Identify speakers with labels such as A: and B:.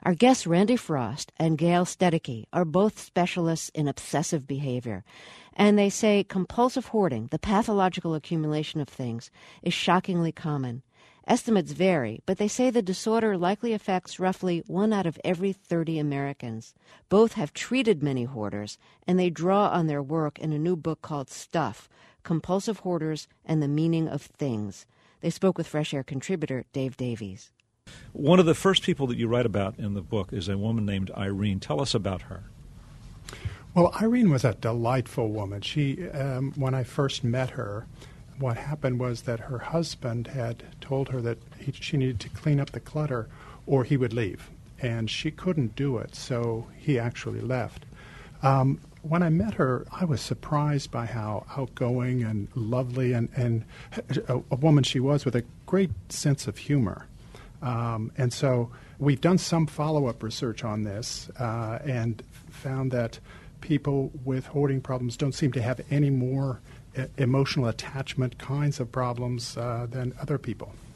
A: Our guests Randy Frost and Gail Stedeke are both specialists in obsessive behavior, and they say compulsive hoarding, the pathological accumulation of things, is shockingly common. Estimates vary, but they say the disorder likely affects roughly 1 out of every 30 Americans. Both have treated many hoarders, and they draw on their work in a new book called Stuff, Compulsive Hoarders and the Meaning of Things. They spoke with Fresh Air contributor Dave Davies.
B: One of the first people that you write about in the book is a woman named Irene. Tell us about her.
C: Well, Irene was a delightful woman. She, when I first met her, what happened was that her husband had told her that she needed to clean up the clutter or he would leave. And she couldn't do it, so he actually left. When I met her, I was surprised by how outgoing and lovely and a woman she was with a great sense of humor. And so we've done some follow-up research on this and found that people with hoarding problems don't seem to have any more emotional attachment kinds of problems than other people.